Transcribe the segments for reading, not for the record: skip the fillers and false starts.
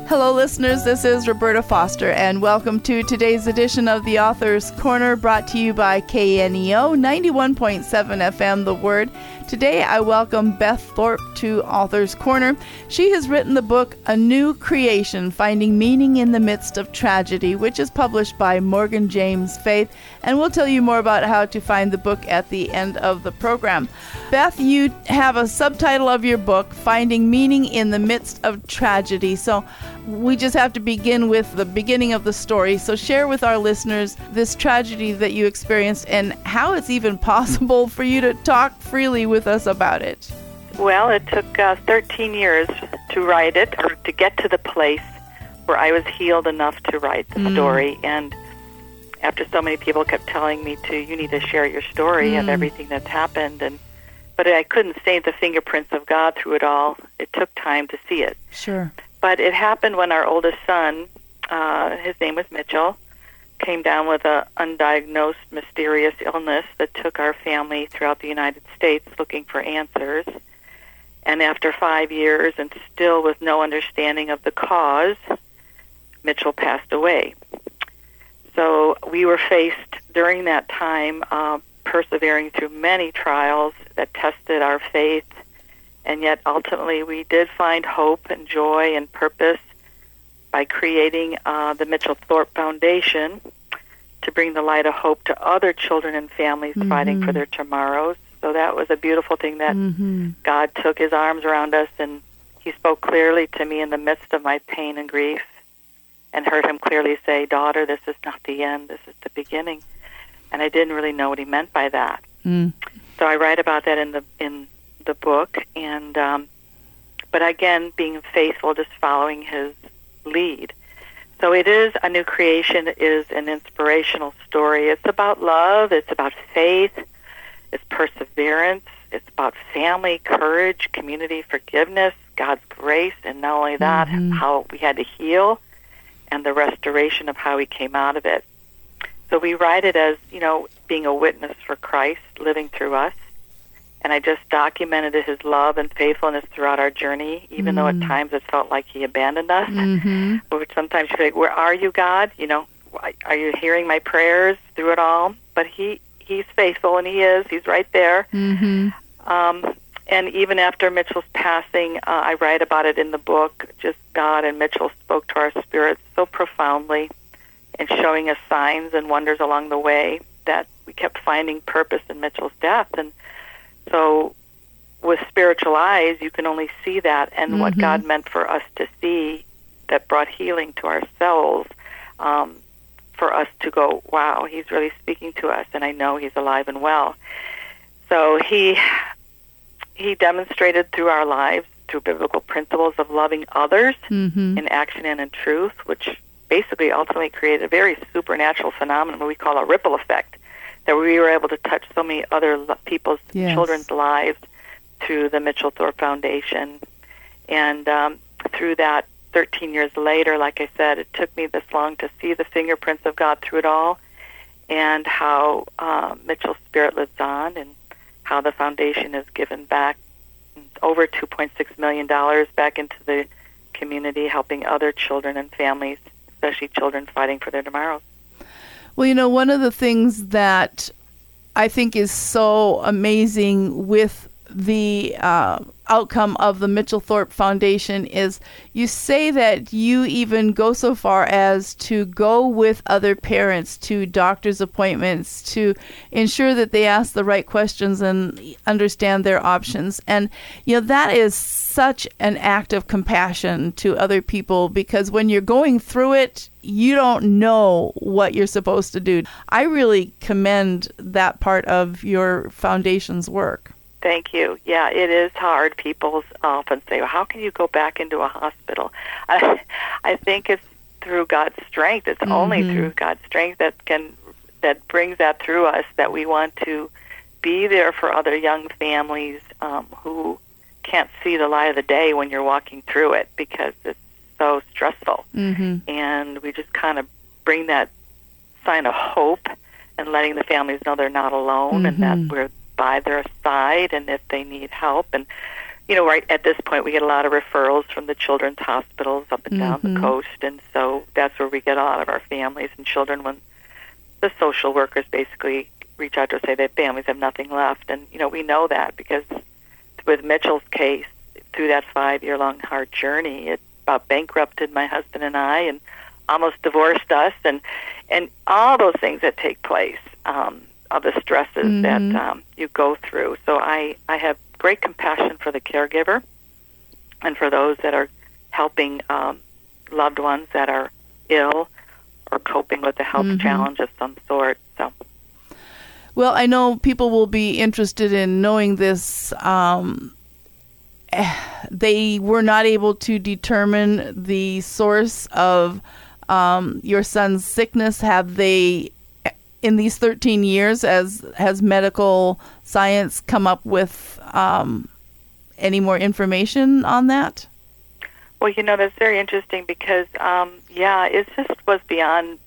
Hello, listeners. This is Roberta Foster, and welcome to today's edition of the Author's Corner, brought to you by KNEO 91.7 FM, The Word. Today, I welcome Beth Thorpe to Author's Corner. She has written the book, A New Creation, Finding Meaning in the Midst of Tragedy, which is published by Morgan James Faith, and we'll tell you more about how to find the book at the end of the program. Beth, you have a subtitle of your book, Finding Meaning in the Midst of Tragedy. So we just have to begin with the beginning of the story. So share with our listeners this tragedy that you experienced and how it's even possible for you to talk freely with us about it. Well, it took 13 years to write it, or to get to the place where I was healed enough to write the story. And after so many people kept telling me you need to share your story of everything that's happened, but I couldn't see the fingerprints of God through it all. It took time to see it. Sure. But it happened when our oldest son, his name was Mitchell, came down with an undiagnosed mysterious illness that took our family throughout the United States looking for answers. And after 5 years, and still with no understanding of the cause, Mitchell passed away. So we were faced during that time, persevering through many trials that tested our faith, and yet ultimately we did find hope and joy and purpose by creating the Mitchell Thorpe Foundation to bring the light of hope to other children and families fighting for their tomorrows. So that was a beautiful thing that God took his arms around us, and he spoke clearly to me in the midst of my pain and grief, and heard him clearly say, "Daughter, this is not the end, this is the beginning." And I didn't really know what he meant by that. So I write about that in the book, and but again, being faithful, just following his lead. So it is A New Creation. It is an inspirational story. It's about love. It's about faith. It's perseverance. It's about family, courage, community, forgiveness, God's grace, and not only that, how we had to heal, and the restoration of how we came out of it. So we write it as, being a witness for Christ living through us. And I just documented his love and faithfulness throughout our journey, even though at times it felt like he abandoned us. But sometimes you feel like, where are you, God? Are you hearing my prayers through it all? But he's faithful, and he is. He's right there. And even after Mitchell's passing, I write about it in the book. Just God and Mitchell spoke to our spirits so profoundly, and showing us signs and wonders along the way that we kept finding purpose in Mitchell's death. And so with spiritual eyes, you can only see that, and what God meant for us to see that brought healing to our souls, for us to go, wow, he's really speaking to us, and I know he's alive and well. So he demonstrated through our lives, through biblical principles of loving others in action and in truth, which basically ultimately created a very supernatural phenomenon we call a ripple effect, that we were able to touch so many other people's children's lives through the Mitchell Thorpe Foundation. And through that, 13 years later, like I said, it took me this long to see the fingerprints of God through it all, and how Mitchell's spirit lives on, and how the foundation has given back over $2.6 million back into the community, helping other children and families, especially children fighting for their tomorrows. Well, one of the things that I think is so amazing with the outcome of the Mitchell Thorpe Foundation is you say that you even go so far as to go with other parents to doctor's appointments to ensure that they ask the right questions and understand their options. And, that is such an act of compassion to other people, because when you're going through it, you don't know what you're supposed to do. I really commend that part of your foundation's work. Thank you. Yeah, it is hard. People often say, well, how can you go back into a hospital? I think it's through God's strength. It's only through God's strength that brings that through us, that we want to be there for other young families who can't see the light of the day when you're walking through it, because it's so stressful. And we just kind of bring that sign of hope, and letting the families know they're not alone, and that we're by their side, and if they need help. And right at this point, we get a lot of referrals from the children's hospitals up and down the coast, and so that's where we get a lot of our families and children when the social workers basically reach out to us, say that families have nothing left. And, we know that because with Mitchell's case, through that 5-year-long hard journey, it about bankrupted my husband and I and almost divorced us, and all those things that take place, of the stresses that you go through. So I have great compassion for the caregiver and for those that are helping loved ones that are ill or coping with a health challenge of some sort. So, well, I know people will be interested in knowing this. They were not able to determine the source of your son's sickness. Have they, in these 13 years, has medical science come up with any more information on that? Well, that's very interesting because, it just was beyond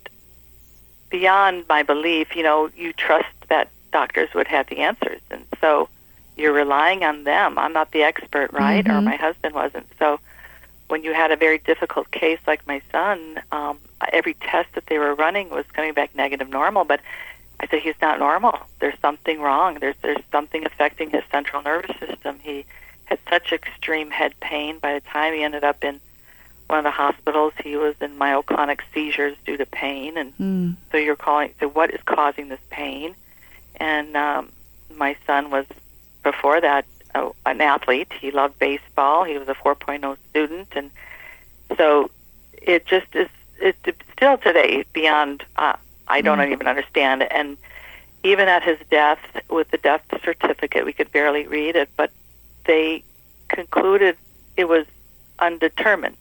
my belief. You trust that doctors would have the answers, and so you're relying on them. I'm not the expert, right? Or my husband wasn't. So when you had a very difficult case like my son, every test that they were running was coming back negative normal, but I said, he's not normal. There's something wrong. There's something affecting his central nervous system. He had such extreme head pain. By the time he ended up in one of the hospitals, he was in myoclonic seizures due to pain. And so you're calling, so what is causing this pain? And my son was, before that, an athlete. He loved baseball. He was a 4.0 student. And so it just is, it's still today beyond, I don't even understand. And even at his death, with the death certificate, we could barely read it, but they concluded it was undetermined.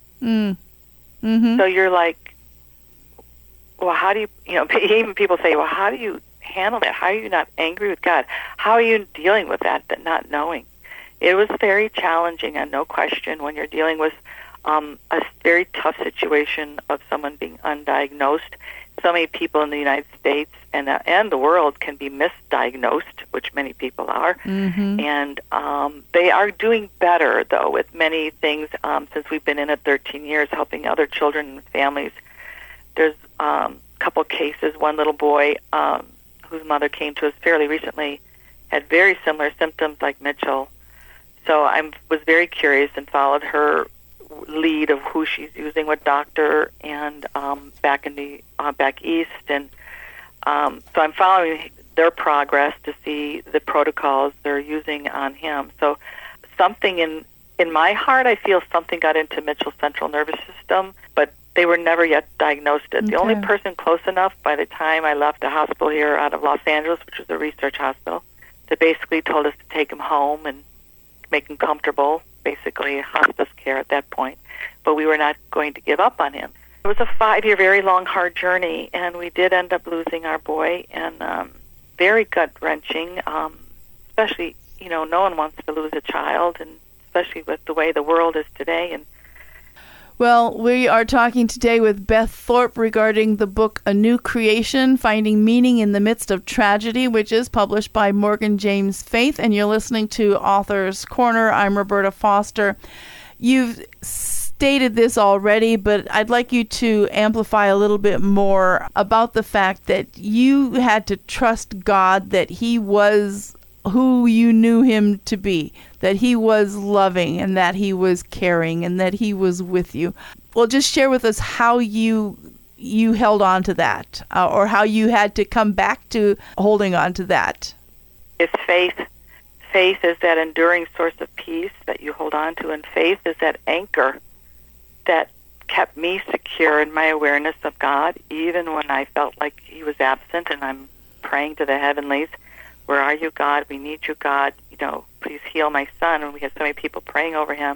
So you're like, well, how do you, even people say, well, how do you handle that? How are you not angry with God? How are you dealing with that, but not knowing? It was very challenging, and no question, when you're dealing with a very tough situation of someone being undiagnosed. So many people in the United States and the world can be misdiagnosed, which many people are. And they are doing better, though, with many things since we've been in it 13 years, helping other children and families. There's a couple cases. One little boy whose mother came to us fairly recently had very similar symptoms like Mitchell. So I was very curious and followed her lead of who she's using, what doctor, and back east. And so I'm following their progress to see the protocols they're using on him. So something in my heart, I feel something got into Mitchell's central nervous system, but they were never yet diagnosed it. The only person close enough by the time I left the hospital here out of Los Angeles, which was a research hospital, that basically told us to take him home and make him comfortable, basically hospice care at that point. But we were not going to give up on him. It was a 5-year, very long, hard journey, and we did end up losing our boy, and very gut-wrenching, especially, no one wants to lose a child, and especially with the way the world is today. And well, we are talking today with Beth Thorpe regarding the book A New Creation, Finding Meaning in the Midst of Tragedy, which is published by Morgan James Faith, and you're listening to Author's Corner. I'm Roberta Foster. You've stated this already, but I'd like you to amplify a little bit more about the fact that you had to trust God, that He was who you knew Him to be, that He was loving and that He was caring and that He was with you. Well, just share with us how you held on to that, or how you had to come back to holding on to that. It's faith. Faith is that enduring source of peace that you hold on to, and faith is that anchor that kept me secure in my awareness of God, even when I felt like He was absent, and I'm praying to the heavenlies, where are you, God? We need you, God. Please heal my son. And we had so many people praying over him,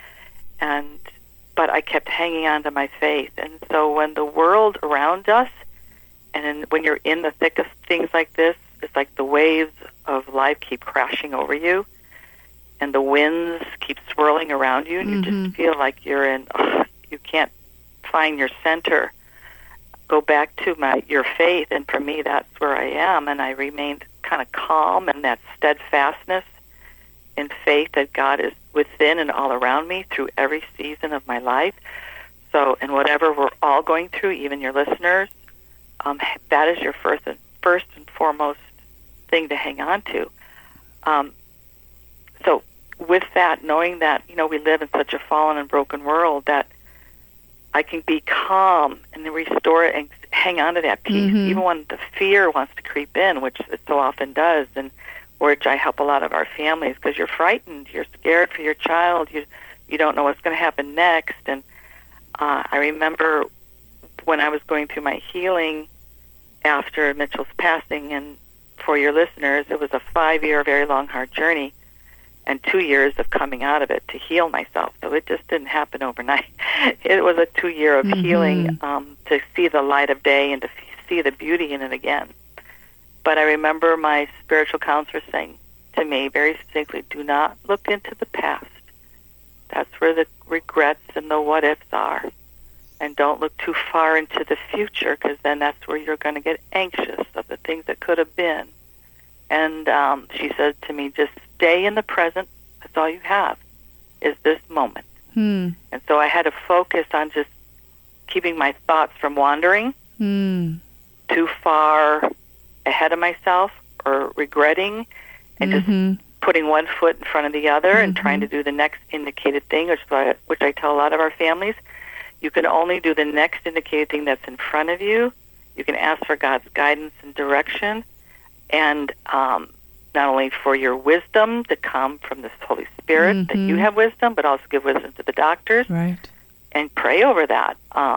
but I kept hanging on to my faith. And so when the world around us, when you're in the thick of things like this, it's like the waves of life keep crashing over you, and the winds keep swirling around you, and you just feel like you're you can't find your center. Go back to your faith, and for me, that's where I am, and I remained kind of calm, and that steadfastness in faith that God is within and all around me through every season of my life. So, and whatever we're all going through, even your listeners, that is your first and foremost thing to hang on to. So with that, knowing that, we live in such a fallen and broken world, that I can be calm and restore it and hang on to that peace, even when the fear wants to creep in, which it so often does, and which I help a lot of our families, because you're frightened, you're scared for your child, you don't know what's going to happen next. And I remember when I was going through my healing after Mitchell's passing, and for your listeners, it was a 5-year, very long, hard journey, and 2 years of coming out of it to heal myself. So it just didn't happen overnight. It was a 2-year of healing to see the light of day and to see the beauty in it again. But I remember my spiritual counselor saying to me very succinctly, do not look into the past. That's where the regrets and the what-ifs are. And don't look too far into the future, because then that's where you're going to get anxious of the things that could have been. And she said to me, just stay in the present. That's all you have, is this moment. And so I had to focus on just keeping my thoughts from wandering too far ahead of myself or regretting, and just putting one foot in front of the other and trying to do the next indicated thing, which I tell a lot of our families. You can only do the next indicated thing that's in front of you. You can ask for God's guidance and direction, and not only for your wisdom to come from the Holy Spirit, that you have wisdom, but also give wisdom to the doctors, and pray over that.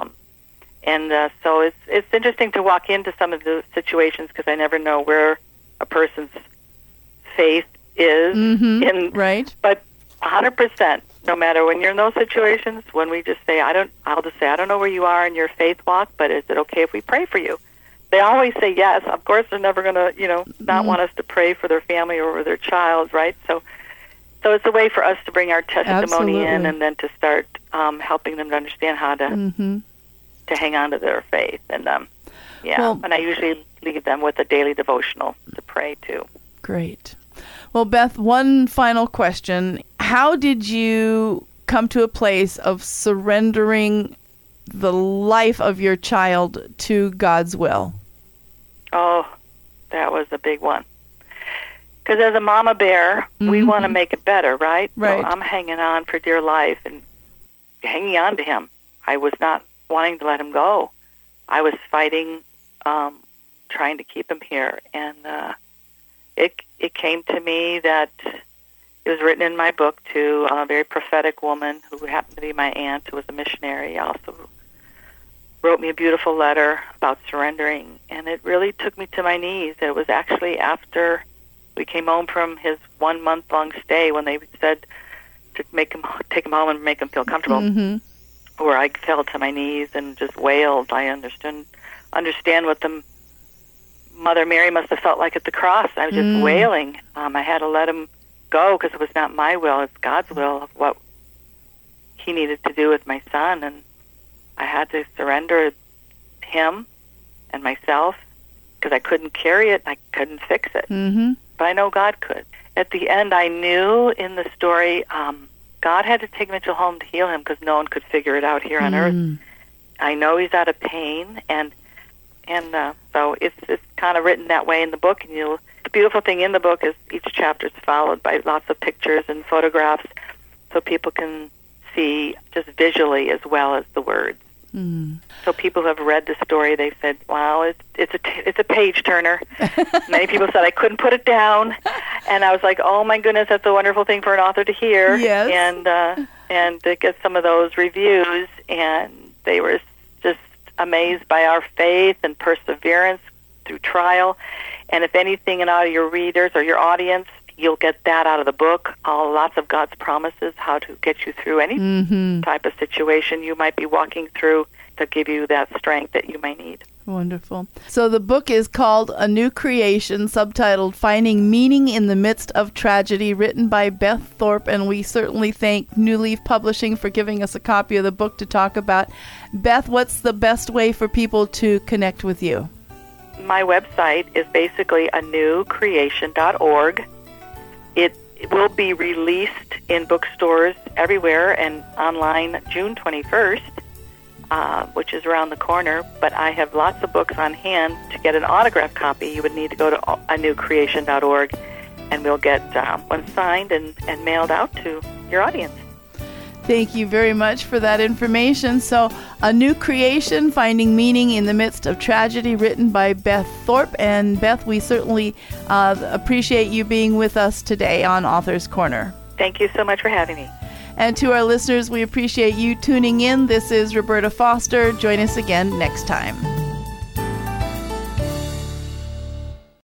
So it's interesting to walk into some of the situations, because I never know where a person's faith is. But 100%, no matter when you're in those situations, when we just say, I'll just say, I don't know where you are in your faith walk, but is it okay if we pray for you? They always say yes. Of course, they're never going to, not want us to pray for their family or for their child, right? So it's a way for us to bring our testimony in, and then to start helping them to understand how to hang on to their faith. And and I usually leave them with a daily devotional to pray too. Great. Well, Beth, one final question. How did you come to a place of surrendering the life of your child to God's will? Oh, that was a big one. Because as a mama bear, we want to make it better, right? So I'm hanging on for dear life and hanging on to him. I was not wanting to let him go. I was fighting, trying to keep him here. And it came to me that it was written in my book to a very prophetic woman who happened to be my aunt, who was a missionary, also wrote me a beautiful letter about surrendering. And it really took me to my knees. It was actually after we came home from his 1 month-long stay, when they said to take him home and make him feel comfortable, where I fell to my knees and just wailed. I understand what the Mother Mary must have felt like at the cross. I was just wailing. I had to let him go, because it was not my will, it's God's will of what he needed to do with my son. And I had to surrender him and myself, because I couldn't carry it, I couldn't fix it. But I know God could. At the end, I knew in the story, God had to take Mitchell home to heal him, because no one could figure it out here on earth. I know he's out of pain, and so it's kind of written that way in the book. And the beautiful thing in the book is each chapter is followed by lots of pictures and photographs, so people can see just visually as well as the words. So people who have read the story, they said, "Wow, it's a page turner." Many people said I couldn't put it down, and I was like, "Oh my goodness, that's a wonderful thing for an author to hear." Yes. And to get some of those reviews, and they were just amazed by our faith and perseverance through trial. And if anything, in all your readers or your audience, you'll get that out of the book. Lots of God's promises, how to get you through any type of situation you might be walking through, to give you that strength that you might need. Wonderful. So the book is called A New Creation, subtitled Finding Meaning in the Midst of Tragedy, written by Beth Thorpe, and we certainly thank New Leaf Publishing for giving us a copy of the book to talk about. Beth, what's the best way for people to connect with you? My website is basically anewcreation.org. It It will be released in bookstores everywhere and online June 21st, which is around the corner. But I have lots of books on hand. To get an autographed copy, you would need to go to anewcreation.org, and we'll get one signed and mailed out to your audience. Thank you very much for that information. So, A New Creation, Finding Meaning in the Midst of Tragedy, written by Beth Thorpe. And Beth, we certainly appreciate you being with us today on Author's Corner. Thank you so much for having me. And to our listeners, we appreciate you tuning in. This is Roberta Foster. Join us again next time.